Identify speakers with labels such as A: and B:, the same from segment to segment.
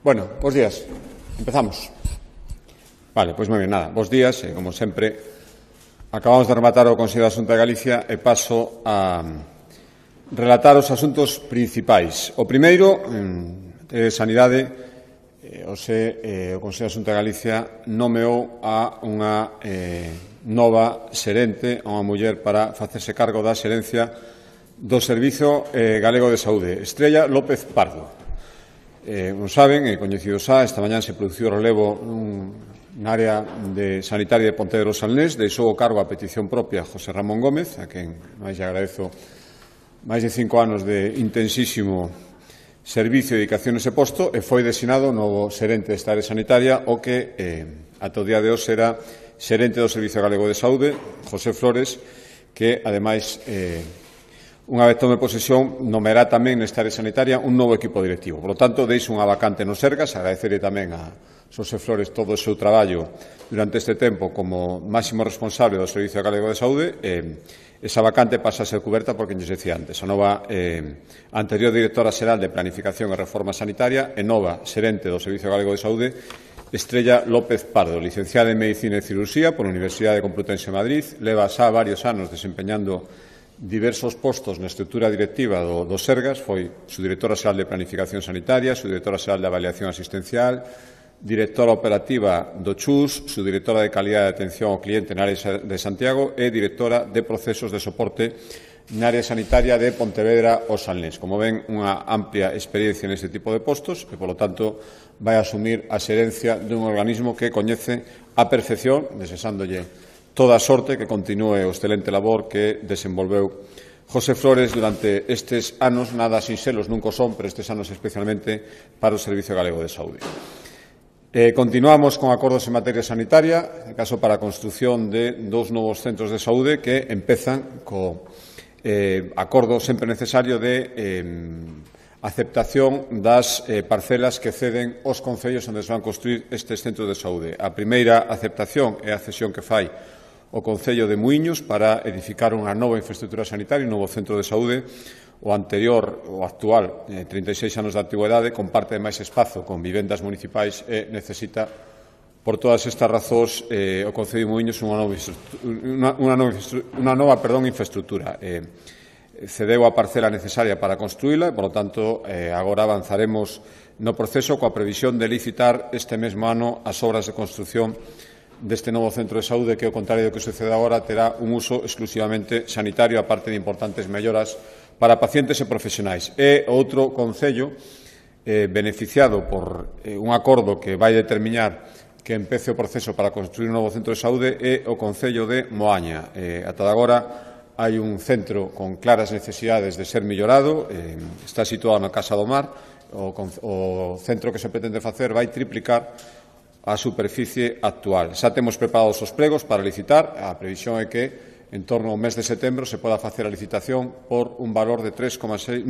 A: Bueno, bos días. Empezamos. Vale, pois moi ben, nada. Bos días, como sempre, acabamos de rematar o Consello da Xunta de Galicia e paso a relatar os asuntos principais. O primeiro, de Sanidade, o Consello da Xunta de Galicia nomeou a unha nova xerente, a unha muller para facerse cargo da xerencia do Servizo Galego de Saúde, Estrella López Pardo. Non saben, é coñecido xa, esta mañá se produciu o relevo na área sanitaria de Pontevedra Salnés, deixou o cargo a petición propia José Ramón Gómez, a quen máis lle agradezo máis de 5 anos de intensísimo servicio e dedicación nese posto, e foi designado novo xerente desta área sanitaria, o que ata o día de hoxe era xerente do Servizo Galego de Saúde, José Flores, que, ademais, unha vez tome posesión, nomeará tamén nesta área sanitaria un novo equipo directivo. Por lo tanto, deixo unha vacante no Sergas, agradecerle tamén a José Flores todo o seu traballo durante este tempo como máximo responsable do Servicio Galego de Saúde. Esa vacante pasa a ser coberta por quen lles decía antes, a nova anterior directora xeral de Planificación e Reforma Sanitaria e nova xerente do Servicio Galego de Saúde, Estrella López Pardo, licenciada en Medicina e Cirurxía pola Universidade Complutense de Madrid, leva xa varios anos desempeñando diversos postos na estrutura directiva do Sergas, foi subdirectora xeral de Planificación Sanitaria, subdirectora xeral de Avaliación Asistencial, directora operativa do CHUS, subdirectora de Calidade de Atención ao Cliente na área de Santiago e directora de Procesos de Soporte na área sanitaria de Pontevedra o Salnés. Como ven, unha amplia experiencia neste tipo de postos e, polo tanto, vai asumir a xerencia dun organismo que coñece a perfección, desexándolle toda a sorte que continúe o excelente labor que desenvolveu José Flores durante estes anos, nada sinxelos nunca son, pero estes anos especialmente para o Servicio Galego de Saúde. Continuamos con acordos en materia sanitaria, en caso para a construción de 2 novos centros de saúde que empezan co acordo sempre necesario de aceptación das parcelas que ceden os concellos onde se van construir estes centros de saúde. A primeira aceptación é a cesión que fai o Concello de Muíños para edificar unha nova infraestructura sanitaria, un novo centro de saúde. O anterior, o actual, 36 anos de antigüedade, comparte máis espazo con vivendas municipais e necesita, por todas estas razóns, o Concello de Muíños unha nova infraestructura. Cedeu a parcela necesaria para construíla e, por lo tanto, agora avanzaremos no proceso coa previsión de licitar este mesmo ano as obras de construción deste novo centro de saúde que, ao contrario do que sucede agora, terá un uso exclusivamente sanitario, aparte de importantes melloras para pacientes e profesionais. É outro concello beneficiado por un acordo que vai determinar que empece o proceso para construir un novo centro de saúde é o Concello de Moaña. Ata agora hai un centro con claras necesidades de ser mellorado, está situado na Casa do Mar. O centro que se pretende facer vai triplicar a superficie actual. Xa temos preparados os pregos para licitar. A previsión é que en torno ao mes de setembro se poda facer a licitación por un valor de 9,3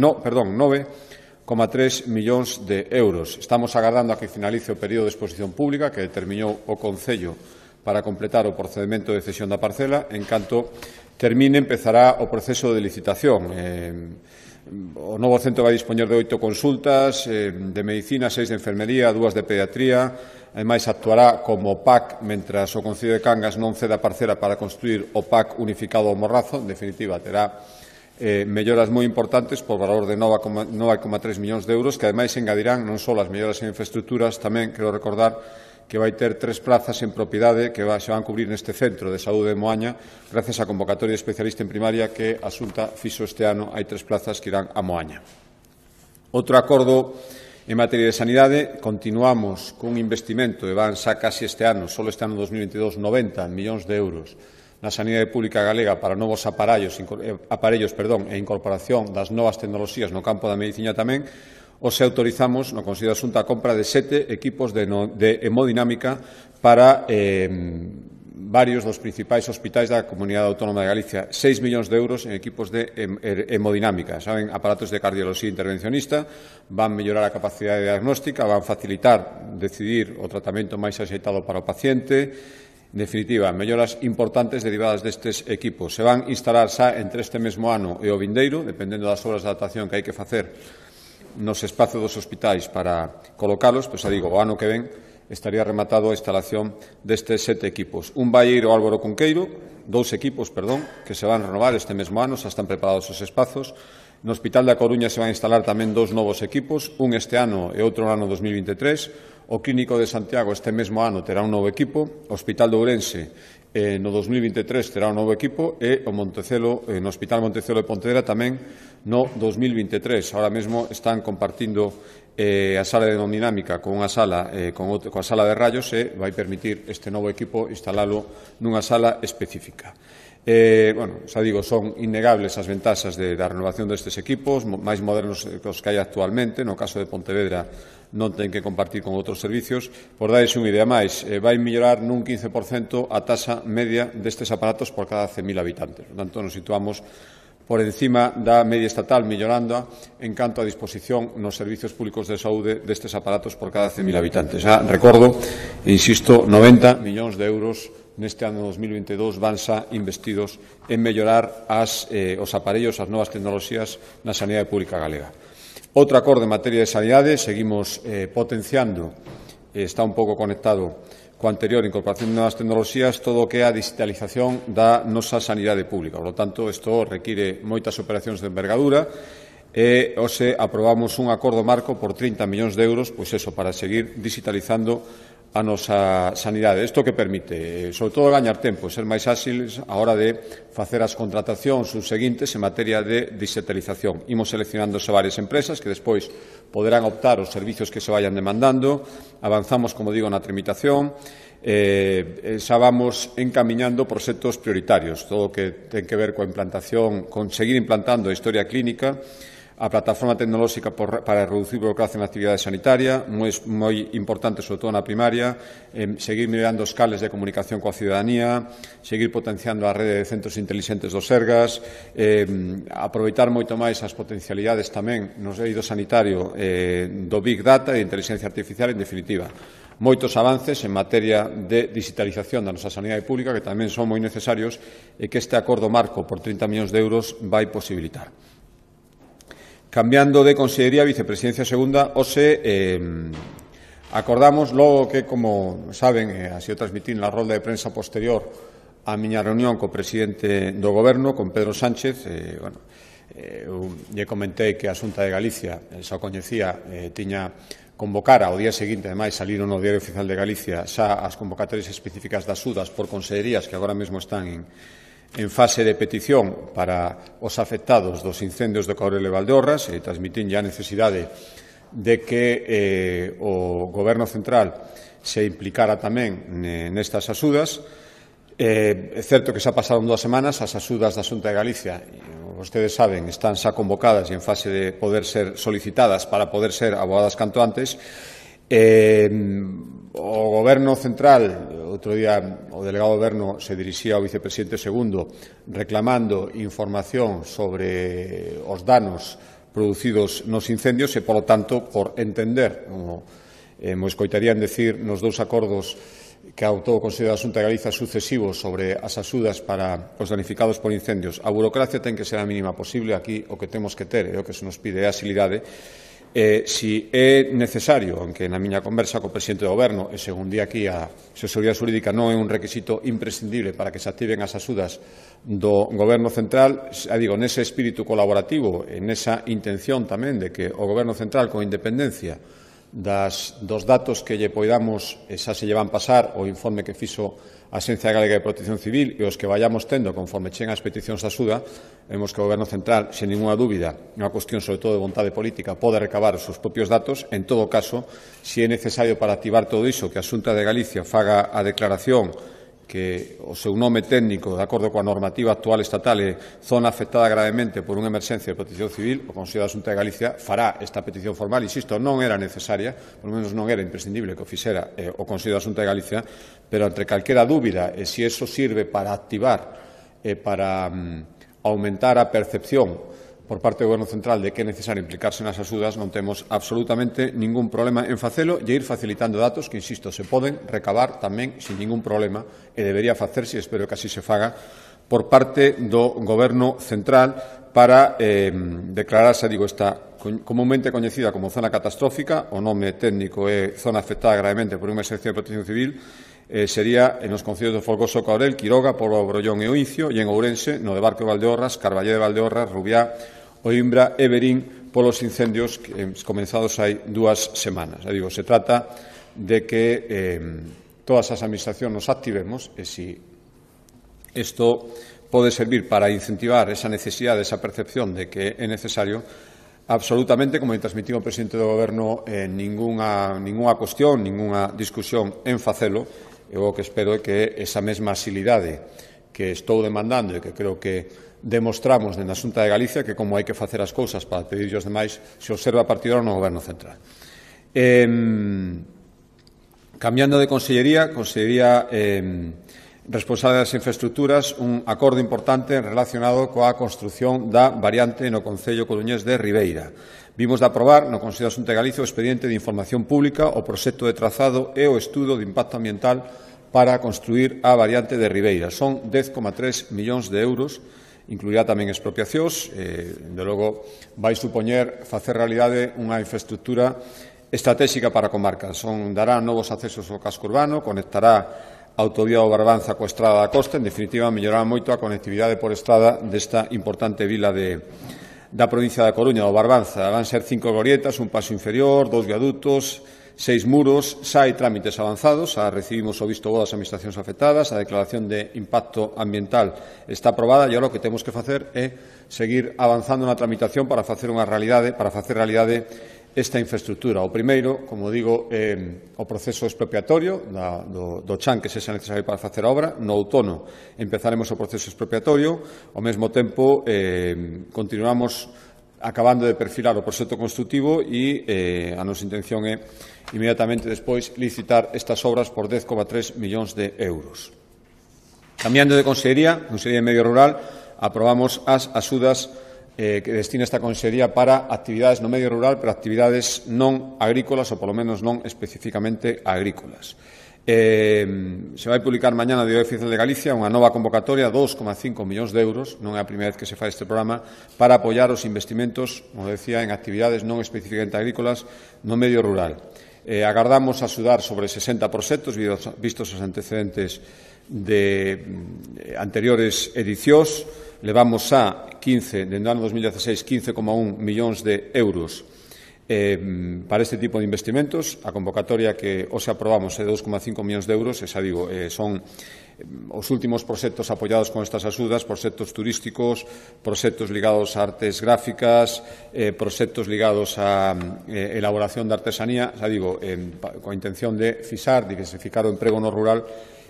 A: millóns de euros. Estamos agardando a que finalice o período de exposición pública que determinou o Concello para completar o procedimento de cesión da parcela. En canto termine, empezará o proceso de licitación. O novo centro vai dispoñer de 8 consultas de medicina, 6 de enfermería, 2 de pediatría. Ademais, actuará como PAC mentras o Concello de Cangas non ceda a parcela para construir o PAC unificado ao Morrazo. En definitiva, terá melloras moi importantes por valor de 9,3 millóns de euros, que ademais engadirán non só as melloras en infraestructuras, tamén quero recordar que vai ter 3 plazas en propiedade que se van cubrir neste centro de saúde de Moaña gracias á convocatoria de especialista en primaria que a Xunta fixo este ano. Hai 3 plazas que irán a Moaña. Outro acordo en materia de sanidade, continuamos cun investimento e van xa casi este ano, só este ano 2022, 90 millóns de euros na sanidade pública galega para novos aparellos e incorporación das novas tecnoloxías no campo da medicina tamén. Hoxe autorizamos no Consello da Xunta a compra de 7 equipos de hemodinámica para varios dos principais hospitais da Comunidade Autónoma de Galicia. 6 millóns de euros en equipos de hemodinámica. Saben, aparatos de cardioloxía intervencionista, van mellorar a capacidade diagnóstica, van facilitar decidir o tratamento máis axeitado para o paciente. En definitiva, melloras importantes derivadas destes equipos. Se van instalar xa entre este mesmo ano e o vindeiro, dependendo das obras de adaptación que hai que facer nos espazos dos hospitais para colocalos, pois, digo, o ano que ven estaría rematado a instalación destes 7 equipos. Un vai ir ao Álvaro Cunqueiro, 2 equipos, que se van renovar este mesmo ano, xa están preparados os espazos. No Hospital da Coruña se van instalar tamén 2 novos equipos, un este ano e outro no ano 2023. O Clínico de Santiago este mesmo ano terá un novo equipo. O Hospital de Ourense no 2023 terá un novo equipo e o Montecelo, no Hospital Montecelo de Pontevedra tamén no 2023. Ahora mesmo están compartindo a sala de hemodinámica con unha sala coa sala de rayos e vai permitir este novo equipo instalalo nunha sala específica. Xa digo, son innegables as ventaxas da renovación destes equipos, máis modernos que os que hai actualmente. No caso de Pontevedra non ten que compartir con outros servicios. Por darles unha idea máis, vai mellorar nun 15% a taxa media destes aparatos por cada 100.000 habitantes. Por tanto, nos situamos por encima da media estatal, mellorando en canto a disposición nos servicios públicos de saúde destes aparatos por cada 100.000 habitantes. Xa recordo, insisto, 90 millóns de euros neste ano 2022 van xa investidos en mellorar os aparellos, as novas tecnoloxías na sanidade pública galega. Outro acordo en materia de sanidade, seguimos potenciando, está un pouco conectado coa anterior incorporación de novas tecnoloxías, todo o que é a digitalización da nosa sanidade pública. Por lo tanto, isto require moitas operacións de envergadura e hoxe aprobamos un acordo marco por 30 millóns de euros, pois eso, para seguir digitalizando a nosa sanidade. Isto que permite, sobre todo, gañar tempo, ser máis áxiles a hora de facer as contratacións subseguintes en materia de digitalización. Imos seleccionándose varias empresas que despois poderán optar os servicios que se vayan demandando. Avanzamos, como digo, na tramitación. Xa vamos encamiñando proxectos prioritarios, todo o que ten que ver coa implantación, con seguir implantando a historia clínica, a plataforma tecnolóxica para reducir burocracia na actividade sanitaria, moi importante, sobre todo na primaria, seguir mellorando os cales de comunicación coa ciudadanía, seguir potenciando a rede de centros inteligentes dos Sergas, aproveitar moito máis as potencialidades tamén no eido sanitario do Big Data e de inteligencia artificial, en definitiva. Moitos avances en materia de digitalización da nosa sanidade pública que tamén son moi necesarios e que este acordo marco por 30 millóns de euros vai posibilitar. Cambiando de Consellería, Vicepresidencia Segunda, hoxe acordamos, logo que, como saben, así o transmití na rolda de prensa posterior a miña reunión co presidente do Goberno, con Pedro Sánchez, lle comentei que a Xunta de Galicia, xa o coñecía, tiña convocara ao día seguinte, ademais, saliron no Diario Oficial de Galicia xa as convocatorias específicas das UDAs por consellerías que agora mesmo están en fase de petición para os afectados dos incendios do Caurel e Valdeorras, e transmitín a necesidade de que o Goberno Central se implicara tamén nestas axudas. É certo que xa pasaron 2 semanas, as axudas da Xunta de Galicia, vostedes saben, están xa convocadas e en fase de poder ser solicitadas para poder ser abogadas canto antes. O Goberno Central, outro día o delegado do Goberno se dirixía ao vicepresidente segundo reclamando información sobre os danos producidos nos incendios e, polo tanto, por entender, como mo escoitarían decir nos 2 acordos que adoptou o Consello da Xunta de Galicia sucesivos sobre as axudas para os danificados por incendios. A burocracia ten que ser a mínima posible. Aquí o que temos que ter e o que se nos pide é agilidade. Si é necesario, aunque na miña conversa co presidente do Goberno, e según di aquí a asesoría xurídica, non é un requisito imprescindible para que se activen as axudas do Goberno Central, digo, nese espírito colaborativo, en esa intención tamén de que o Goberno Central, con independencia dos datos que lle poidamos, xa se lle van pasar o informe que fixo a Axencia Galega de Protección Civil e os que vayamos tendo conforme chegan as peticións de axuda, vemos que o Goberno Central, sen ninguna dúbida, unha cuestión sobre todo de vontade política, pode recabar os seus propios datos. En todo caso, se é necesario para activar todo iso que a Xunta de Galicia faga a declaración que o seu nome técnico, de acordo coa normativa actual estatal, é zona afectada gravemente por unha emerxencia de protección civil, o Consello da Xunta de Galicia fará esta petición formal. Insisto, non era necesaria, por lo menos non era imprescindible que o fixera o Consello da Xunta de Galicia, pero entre calquera dúbida e se iso sirve para activar e para aumentar a percepción por parte do Goberno Central de que é necesario implicarse nas axudas, non temos absolutamente ningún problema en facelo e ir facilitando datos que, insisto, se poden recabar tamén sin ningún problema e debería facerse, e espero que así se faga, por parte do Goberno central para declararse, esta comunmente coñecida como zona catastrófica, o nome técnico é zona afectada gravemente por unha excepción de protección civil, sería nos concellos de Folgoso, Caorel, Quiroga, Pobo Brollón e Oincio, e en Ourense, no de Barco de Valdeorras, Carballé de Valdeorras, Rubiá, Oimbra e Verín, polos incendios comenzados hai 2 semanas. Se trata de que todas as administracións nos activemos e se isto pode servir para incentivar esa necesidade, esa percepción de que é necesario, absolutamente, como transmitiu o presidente do Goberno, ningunha cuestión, ningunha discusión en facelo. Eu o que espero é que esa mesma asilidade que estou demandando e que creo que demostramos na Xunta de Galicia, que como hai que facer as cousas para pedirlle aos demais, se observa a partir no Goberno central. Cambiando de consellería responsable das infraestructuras, un acordo importante relacionado coa construción da variante no concello coruñés de Ribeira. Vimos de aprobar no Consello da Xunta de Galicia o expediente de información pública, o proxecto de trazado e o estudo de impacto ambiental para construir a variante de Ribeira. Son 10,3 millóns de euros, incluirá tamén expropiacións, de logo vai supoñer facer realidade unha infraestructura estratégica para a comarca. Dará novos accesos ao casco urbano, conectará a autovía do Barbanza coa estrada da costa, en definitiva, mellorará moito a conectividade por estrada desta importante vila da provincia da Coruña, do Barbanza. Van ser 5 glorietas, un paso inferior, 2 viadutos, 6 muros. Xa hai trámites avanzados, xa recibimos o visto bo das administracións afectadas, a declaración de impacto ambiental está aprobada e agora o que temos que facer é seguir avanzando na tramitación para facer realidade esta infraestructura. O primeiro, como digo, o proceso expropiatorio do chan que sexa necesario para facer a obra. No outono empezaremos o proceso expropiatorio. Ao mesmo tempo, continuamos acabando de perfilar o proxecto construtivo e a nosa intención é inmediatamente despois licitar estas obras por 10,3 millóns de euros. Cambiando de consellería, Consellería de Medio Rural, aprobamos as axudas que destina esta consellería para actividades no medio rural, pero actividades non agrícolas, ou polo menos non especificamente agrícolas. Se vai publicar mañá no Diario Oficial de Galicia unha nova convocatoria, 2,5 millóns de euros, non é a primeira vez que se fai este programa, para apoiar os investimentos, como decía, en actividades non especificamente agrícolas no medio rural. Agardamos axudar sobre 60 proxectos, vistos os antecedentes de anteriores edicións. Levamos xa 15, dende o ano 2016, 15,1 millóns de euros para este tipo de investimentos. A convocatoria que hoxe aprobamos é de 2,5 millóns de euros, e xa digo, son os últimos proxectos apoiados con estas axudas, proxectos turísticos, proxectos ligados a artes gráficas, proxectos ligados a elaboración de artesanía, xa digo, coa intención de diversificar o emprego no rural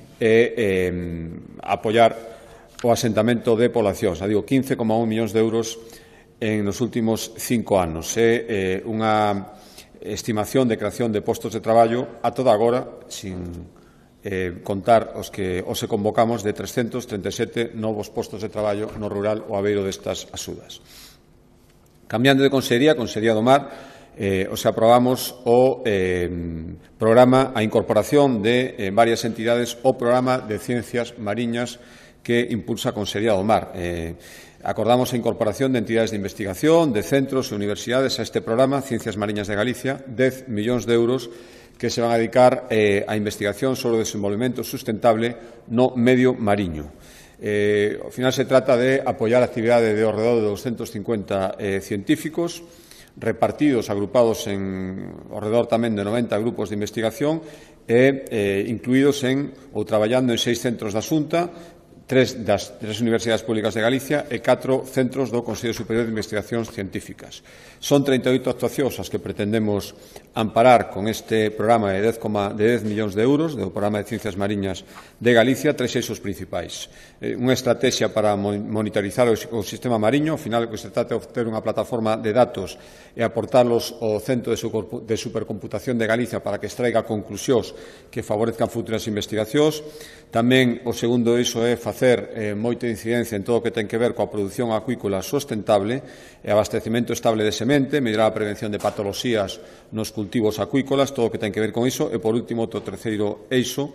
A: e apoiar o asentamento de población. Xa digo, 15,1 millóns de euros nos últimos 5 anos. É unha estimación de creación de postos de traballo a toda agora, sin contar os que hoxe convocamos, de 337 novos postos de traballo no rural o abeiro destas axudas. Cambiando de consellería, Consellería do Mar, hoxe aprobamos o programa, a incorporación de varias entidades ao programa de ciencias mariñas que impulsa a Consellería do Mar. Acordamos a incorporación de entidades de investigación, de centros e universidades a este programa, Ciencias Mariñas de Galicia, 10 millóns de euros que se van a dedicar a investigación sobre o desenvolvemento sustentable no medio mariño. Ao final se trata de apoiar a actividade de ao redor de 250 científicos, repartidos, agrupados ao redor tamén de 90 grupos de investigación e incluídos ou traballando en 6 centros da Xunta, 3 das 3 universidades públicas de Galicia e 4 centros do Consello Superior de Investigacións Científicas. Son 38 actuacións as que pretendemos amparar con este programa de 10 millóns de euros do programa de Ciencias Mariñas de Galicia, 3 eixos principais. Unha estrategia para monitorizar o sistema mariño, ao final que se trata de obter unha plataforma de datos e aportarlos ao Centro de Supercomputación de Galicia para que extraiga conclusións que favorezcan futuras investigacións. Tamén o segundo eixo é facer moita incidencia en todo o que ten que ver coa produción acuícola sustentable e abastecemento estable de semente, mellorar a prevención de patoloxías nos cultivos acuícolas, todo o que ten que ver con iso. E, por último, o terceiro eixo,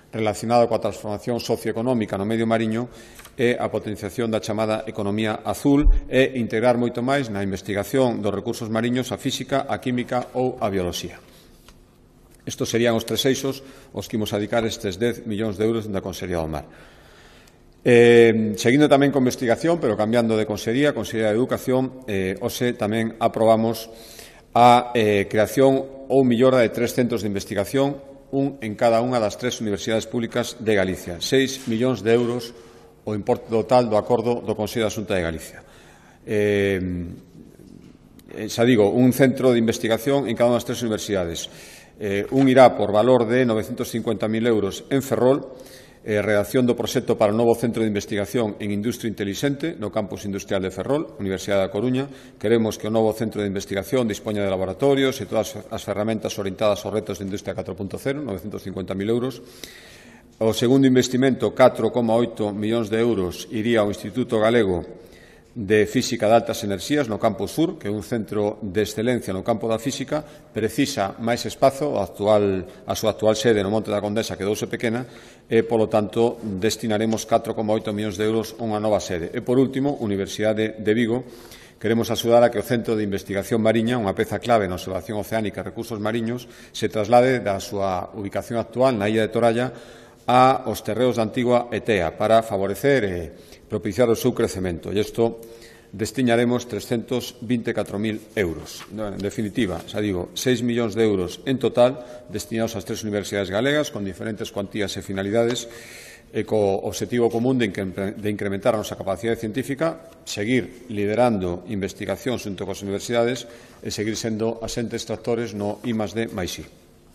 A: relacionado coa transformación socioeconómica no medio mariño e a potenciación da chamada economía azul e integrar moito máis na investigación dos recursos mariños a física, a química ou a bioloxía. Estos serían os tres eixos aos que imos dedicar estes 10 millóns de euros da Consellería do Mar. Seguindo tamén con investigación, pero cambiando de Consellería, Consellería de Educación, hoxe tamén aprobamos a creación ou millora de 3 centros de investigación, un en cada unha das 3 universidades públicas de Galicia. 6 millóns de euros o importe total do acordo do Consello da Xunta de Galicia. Xa digo, un centro de investigación en cada unha das 3 universidades. Un irá por valor de 950.000 euros en Ferrol, redacción do proxecto para o novo centro de investigación en industria intelixente no campus industrial de Ferrol, Universidade da Coruña. Queremos que o novo centro de investigación dispoña de laboratorios e todas as ferramentas orientadas aos retos de industria 4.0, 950.000 euros. O segundo investimento, 4,8 millóns de euros, iría ao Instituto Galego de Física de Altas Enerxías no Campus Sur, que é un centro de excelencia no campo da física, precisa máis espazo, a súa actual sede no Monte da Condesa quedouse pequena e, polo tanto, destinaremos 4,8 millóns de euros a unha nova sede. E, por último, Universidade de Vigo, queremos axudar a que o Centro de Investigación Mariña, unha peza clave na observación oceánica e recursos mariños, se traslade da súa ubicación actual na illa de Toralla aos terreos da antigua Etea para favorecer e propiciar o seu crecemento. E isto destinaremos 324.000 euros. En definitiva, xa digo, 6 millóns de euros en total destinados ás 3 universidades galegas con diferentes cuantías e finalidades e co obxectivo común de incrementar a nosa capacidade científica, seguir liderando investigación xunto coas universidades e seguir sendo asentes tractores no I+D+I.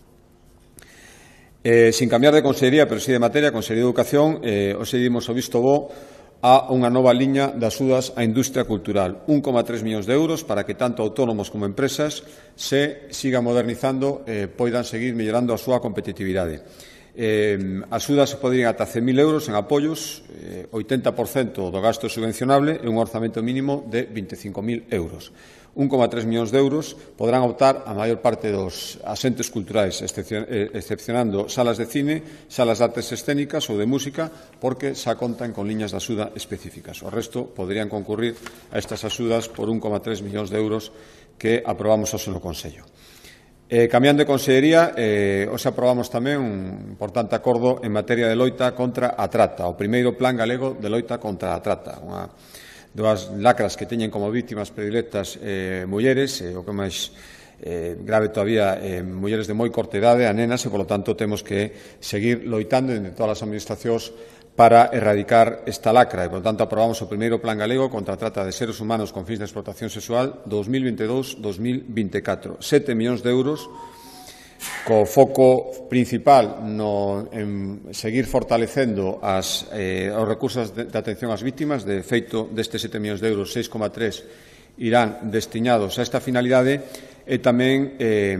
A: Sin cambiar de consellería, pero sí de materia, Consellería de Educación, hoxe dimos o visto bo a unha nova liña de axudas á industria cultural. 1,3 millóns de euros para que tanto autónomos como empresas se sigan modernizando e poidan seguir mellorando a súa competitividade. Axudas poderían ata 100.000 euros en apoios, 80% do gasto subvencionable e un orzamento mínimo de 25.000 euros. 1,3 millóns de euros poderán optar a maior parte dos asentes culturais, excepcionando salas de cine, salas de artes escénicas ou de música, porque xa contan con liñas de axuda específicas. O resto poderían concurrir a estas axudas por 1,3 millóns de euros que aprobamos hoxe no Consello. Cambiando de consellería, hoxe aprobamos tamén un importante acordo en materia de loita contra a trata, o primeiro plan galego de loita contra a trata, unha das lacras que teñen como vítimas predilectas mulleres, o que máis grave todavía, mulleres de moi corta idade, a nenas, e, polo tanto, temos que seguir loitando entre todas as administracións para erradicar esta lacra. E, polo tanto, aprobamos o primeiro plan galego contra a trata de seres humanos con fins de explotación sexual 2022-2024. 7 millóns de euros, co foco principal en seguir fortalecendo os recursos de atención ás vítimas. De feito, destes 7 millóns de euros, 6,3 irán destinados a esta finalidade, e tamén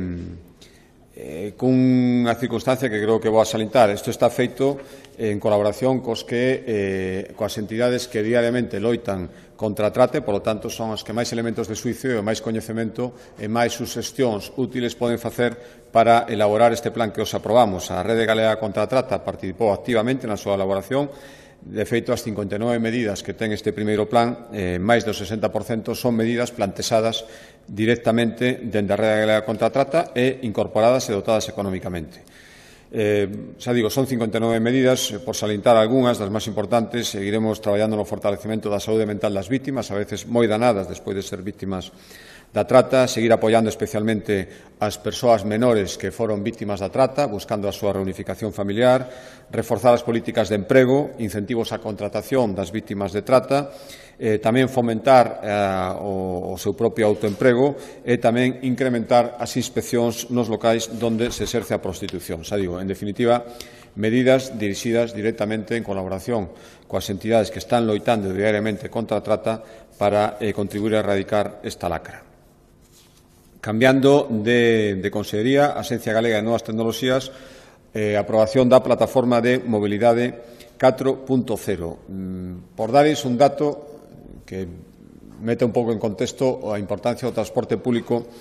A: cunha circunstancia que creo que vou a salientar. Isto está feito en colaboración coas entidades que diariamente loitan contra a trata, polo tanto, son as que máis elementos de xuicio e máis coñecemento e máis suxestións útiles poden facer para elaborar este plan que os aprobamos. A Rede Galega contra a Trata participou activamente na súa elaboración. De feito, as 59 medidas que ten este primeiro plan, máis do 60% son medidas planteadas directamente dende a Rede Galega contra a Trata e incorporadas e dotadas económicamente. Xa digo, son 59 medidas, por salientar algunhas das máis importantes. Seguiremos traballando no fortalecemento da saúde mental das vítimas, a veces moi danadas despois de ser vítimas da trata, seguir apoiando especialmente as persoas menores que foron vítimas da trata, buscando a súa reunificación familiar, reforzar as políticas de emprego, incentivos á contratación das vítimas de trata, tamén fomentar o seu propio autoemprego e tamén incrementar as inspeccións nos locais onde se exerce a prostitución. Xa digo, en definitiva, medidas dirixidas directamente en colaboración coas entidades que están loitando diariamente contra a trata para contribuir a erradicar esta lacra. Cambiando de consellería, a Axencia Galega de Novas Tecnoloxías, aprobación da plataforma de mobilidade 4.0. Por dares un dato que mete un pouco en contexto a importancia do transporte público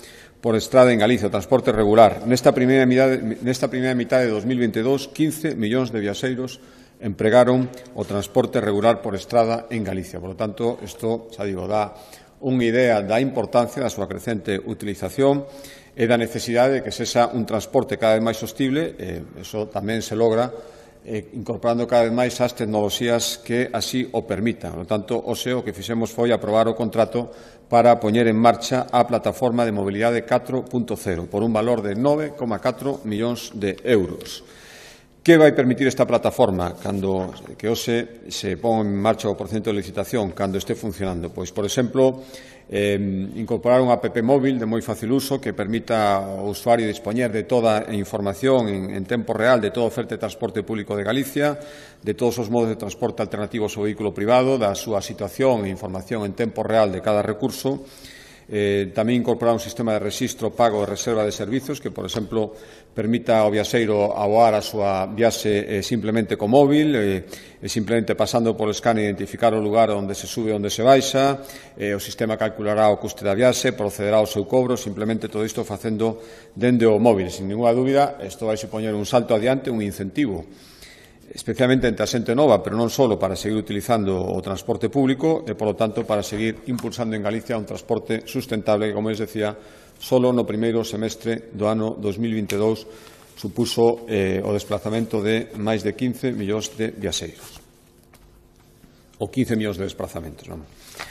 A: por estrada en Galicia, o transporte regular. Nesta primeira mitad de 2022, 15 millóns de viaxeiros empregaron o transporte regular por estrada en Galicia. Por lo tanto, isto, xa digo, dá unha idea da importancia da súa crecente utilización e da necesidade de que sexa un transporte cada vez máis sostible. Eso tamén se logra incorporando cada vez máis as tecnoloxías que así o permitan. Por lo tanto, hoxe o que fixemos foi aprobar o contrato para poñer en marcha a plataforma de mobilidade 4.0 por un valor de 9,4 millóns de euros. Que vai permitir esta plataforma que hoxe se pon en marcha o procedimento de licitación cando este funcionando? Pois, por exemplo, incorporar un app móvil de moi fácil uso que permita ao usuario dispoñer de toda a información en tempo real de toda a oferta de transporte público de Galicia, de todos os modos de transporte alternativos ao vehículo privado, da súa situación e información en tempo real de cada recurso. Tamén incorporar un sistema de rexistro, pago e reserva de servizos que, por exemplo, permita ao viaxeiro aboar a súa viaxe simplemente co móvil, simplemente pasando polo escane identificar o lugar onde se sube e onde se baixa, o sistema calculará o custe da viaxe, procederá ao seu cobro, simplemente todo isto facendo dende o móvil. Sin ninguna dúbida, isto vai supoñer un salto adiante, un incentivo, especialmente entre a xente nova, pero non só para seguir utilizando o transporte público e, por lo tanto, para seguir impulsando en Galicia un transporte sustentable que, como les decía, solo no primeiro semestre do ano 2022 supuso o desplazamento de máis de 15 millóns de viaxeiros. Ou 15 millóns de desplazamentos, vamos.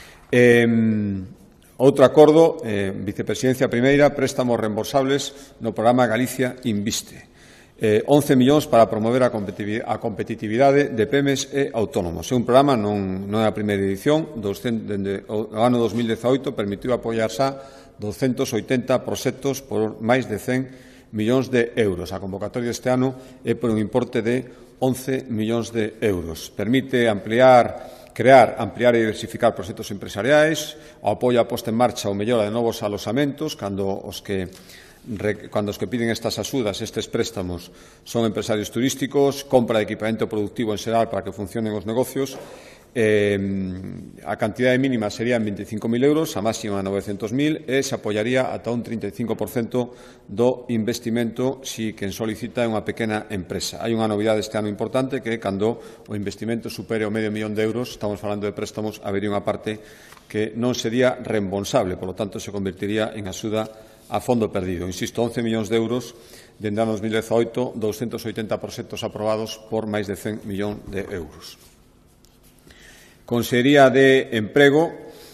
A: Outro acordo, vicepresidencia primeira, préstamos reembolsables no programa Galicia Inviste. 11 millóns para promover a competitividade de PEMES e autónomos. É un programa, non é a primeira edición, dende o ano 2018 permitiu apoiar xa 280 proxectos por máis de 100 millóns de euros. A convocatoria deste ano é por un importe de 11 millóns de euros. Permite ampliar e diversificar proxectos empresariais, o apoio a posta en marcha ou mellora de novos alosamentos, cando os que piden estas axudas, estes préstamos, son empresarios turísticos, compra de equipamento productivo en xeral para que funcionen os negocios. A cantidade mínima serían 25.000 euros, a máxima 900.000 e se apoiaría ata un 35% do investimento si quen solicita é unha pequena empresa. Hai unha novidade este ano importante que cando o investimento supere o medio millón de euros, estamos falando de préstamos, habería unha parte que non sería reembolsable, por lo tanto se convertiría en axuda a fondo perdido. Insisto, 11 millóns de euros dende o ano 2018, 280 proxectos aprobados por máis de 100 millóns de euros. Consellería de Emprego,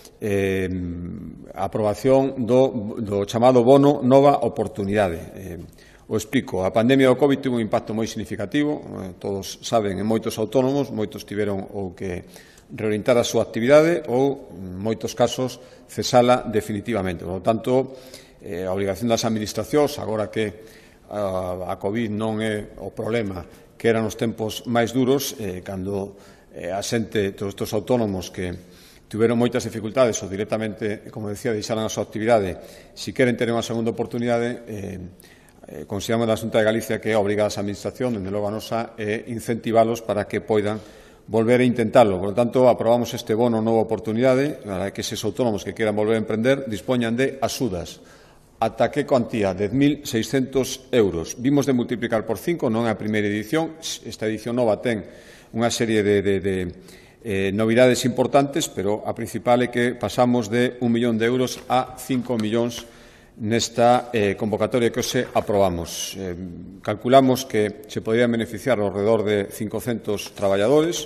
A: aprobación do chamado bono Nova Oportunidade. O explico. A pandemia do COVID tivo un impacto moi significativo, todos saben, en moitos autónomos, moitos tiveron ou que reorientar a súa actividade ou, en moitos casos, cesala definitivamente. Por lo tanto, a obrigación das administracións, agora que a COVID non é o problema que eran os tempos máis duros, cando a xente, todos estes autónomos que tiveron moitas dificultades ou directamente, como decía, deixaron a súa actividade, se queren ter unha segunda oportunidade, consideramos da Xunta de Galicia que obriga as administracións, dende logo a nosa, incentivalos para que poidan volver a intentarlo. Por lo tanto, aprobamos este bono Nova Oportunidade para que eses autónomos que queran volver a emprender dispoñan de axudas. Ata que cuantía? 10.600 euros. Vimos de multiplicar por 5, non é a primeira edición. Esta edición nova ten unha serie de novidades importantes, pero a principal é que pasamos de 1 millón de euros a 5 millóns nesta convocatoria que hoxe aprobamos. Calculamos que se podrían beneficiar alrededor de 500 traballadores,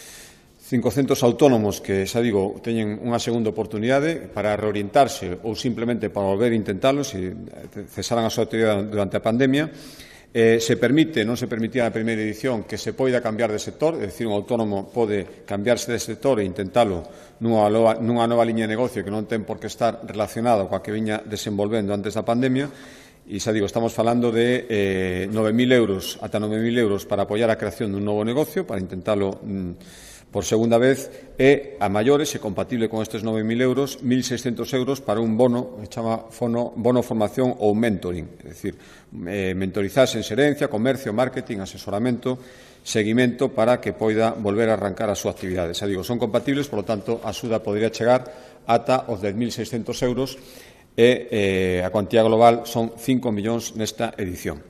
A: 500 autónomos que, xa digo, teñen unha segunda oportunidade para reorientarse ou simplemente para volver a intentalo se cesaran a súa actividade durante a pandemia. Se permite, non se permitía na primeira edición, que se poida cambiar de sector, é dicir, un autónomo pode cambiarse de sector e intentalo nunha nova liña de negocio que non ten por que estar relacionado coa que viña desenvolvendo antes da pandemia. E, xa digo, estamos falando de 9.000 euros ata 9.000 euros para apoiar a creación dun novo negocio, para intentalo por segunda vez, e a maiores, e compatible con estes 9.000 euros, 1.600 euros para un bono que chama bono formación ou mentoring, é dicir, mentorizarse en xerencia, comercio, marketing, asesoramento, seguimento para que poida volver a arrancar a súa actividade. Xa digo, son compatibles, por lo tanto, a axuda podría chegar ata os 10.600 euros e a cuantía global son 5 millóns nesta edición.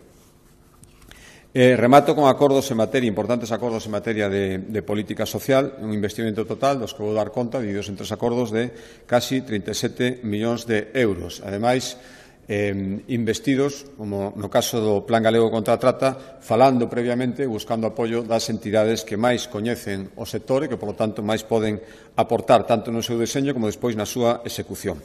A: Remato con importantes acordos en materia de política social, un investimento total dos que vou dar conta, divididos en 3 acordos, de casi 37 millóns de euros. Ademais, investidos, como no caso do Plan Galego contra a Trata, falando previamente, buscando apoio das entidades que máis coñecen o sector e que, por lo tanto, máis poden aportar tanto no seu deseño como despois na súa execución.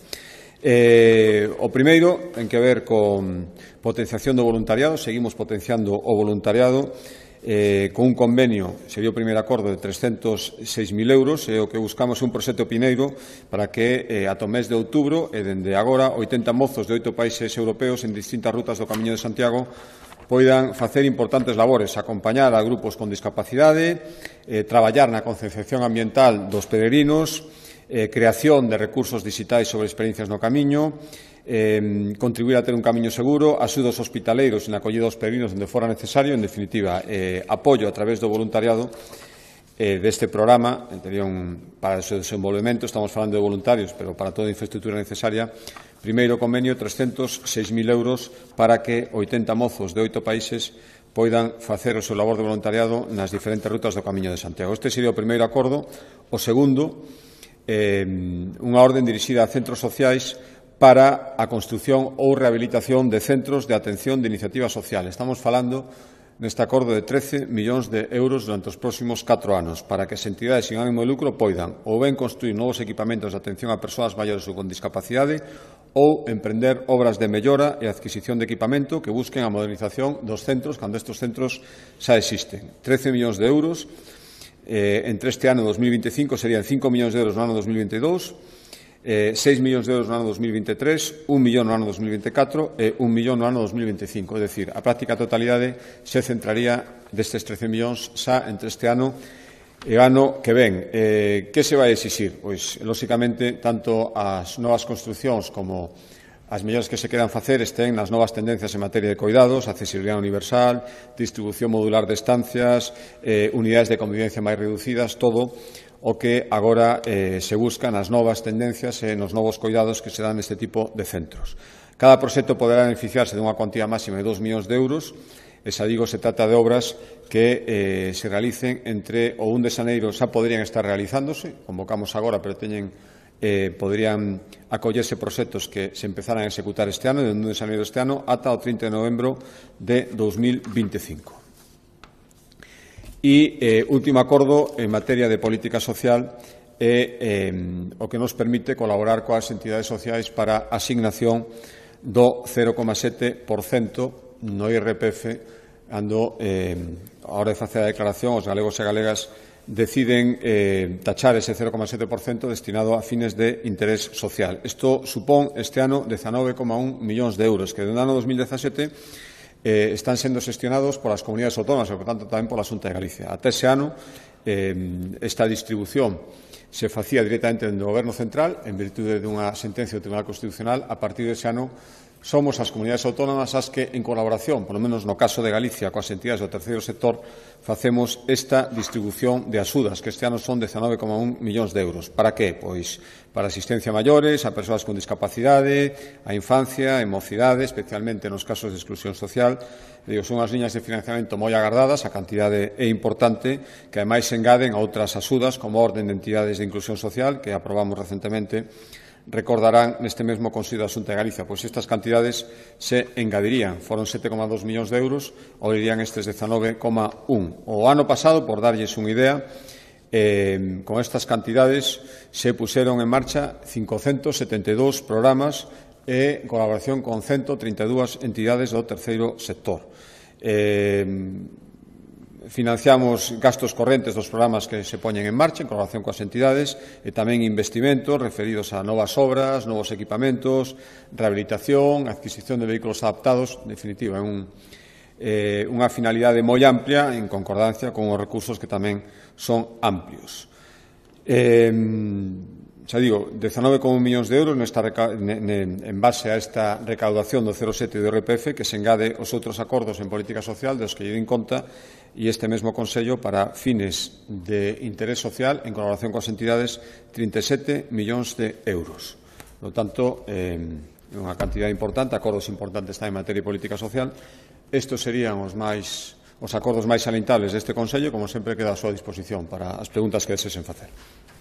A: O primeiro ten que ver con potenciación do voluntariado. Seguimos potenciando o voluntariado con un convenio, sería o primeiro acordo, de 306.000 euros, e o que buscamos é un proxecto pineiro para que ata o mes de outubro e dende agora 80 mozos de 8 países europeos en distintas rutas do Camiño de Santiago poidan facer importantes labores, acompañar a grupos con discapacidade, traballar na concienciación ambiental dos peregrinos, creación de recursos digitais sobre experiencias no camiño, contribuir a ter un camiño seguro, axudos hospitaleiros na acollida aos peregrinos onde fora necesario, en definitiva, apoio a través do voluntariado deste programa, para o seu desenvolvemento. Estamos falando de voluntarios, pero para toda a infraestructura necesaria. Primeiro convenio, 306.000 euros para que 80 mozos de 8 países poidan facer o seu labor de voluntariado nas diferentes rutas do Camiño de Santiago. Este sería o primeiro acordo. O segundo, unha orden dirixida a centros sociais para a construción ou rehabilitación de centros de atención de iniciativa social. Estamos falando neste acordo de 13 millóns de euros durante os próximos 4 anos para que as entidades sin ánimo de lucro poidan ou ben construir novos equipamentos de atención a persoas maiores ou con discapacidade ou emprender obras de mellora e adquisición de equipamento que busquen a modernización dos centros cando estes centros xa existen. 13 millóns de euros. Entre este ano 2025 serían 5 millóns de euros no ano 2022, 6 millóns de euros no ano 2023, 1 millón no ano 2024 e 1 millón no ano 2025. É dicir, a práctica totalidade se centraría destes 13 millóns xa entre este ano e ano que ven. Que se vai exixir? Pois, lóxicamente, tanto as novas construcións como as melloras que se quedan facer estén nas novas tendencias en materia de coidados, accesibilidade universal, distribución modular de estancias, unidades de convivencia máis reducidas, todo o que agora se busca nas novas tendencias e nos novos coidados que se dan neste tipo de centros. Cada proxecto poderá beneficiarse dunha cuantía máxima de 2 millóns de euros. Esa, digo, se trata de obras que se realicen entre o 1 de xaneiro xa poderían estar realizándose, convocamos agora, pero podrían acollerse proxectos que se empezaran a executar este ano, de 1 de xaneiro deste ano, ata o 30 de novembro de 2025. E último acordo en materia de política social é o que nos permite colaborar coas entidades sociais para a asignación do 0,7% no IRPF cando, a hora de facer a declaración, os galegos e galegas deciden tachar ese 0,7% destinado a fines de interés social. Isto supón este ano 19,1 millóns de euros, que no ano 2017 están sendo xestionados polas comunidades autónomas e, por tanto, tamén pola Xunta de Galicia. Até ese ano, esta distribución se facía directamente do Goberno central en virtude dunha sentencia do Tribunal Constitucional. A partir dese ano, somos as comunidades autónomas as que, en colaboración, polo menos no caso de Galicia, coas entidades do terceiro sector, facemos esta distribución de axudas, que este ano son 19,1 millóns de euros. Para que? Pois para asistencia a maiores, a persoas con discapacidade, a infancia, a mocidade, especialmente nos casos de exclusión social. Son as liñas de financiamento moi agardadas, a cantidade é importante, que ademais se engaden a outras axudas, como a Orden de Entidades de Inclusión Social, que aprobamos recentemente. Recordarán neste mesmo Consello da Xunta de Galicia, pois estas cantidades se engadirían, foron 7,2 millóns de euros, ou irían estes 19,1. O ano pasado, por darlles unha idea, con estas cantidades se puseron en marcha 572 programas en colaboración con 132 entidades do terceiro sector. Financiamos gastos correntes dos programas que se poñen en marcha en colaboración coas entidades e tamén investimentos referidos a novas obras, novos equipamentos, rehabilitación, adquisición de vehículos adaptados. En definitiva, é unha finalidade moi amplia en concordancia con os recursos que tamén son amplios. Xa digo, 19,1 millóns de euros en base a esta recaudación do 0,7 do IRPF que se engade os outros acordos en política social dos que lle din conta e este mesmo Consello para fines de interés social en colaboración coas entidades 37 millóns de euros. Por lo tanto, unha cantidad importante, acordos importantes tamén en materia de política social. Estes serían os acordos máis salientables deste Consello, como sempre queda á súa disposición para as preguntas que desexen facer.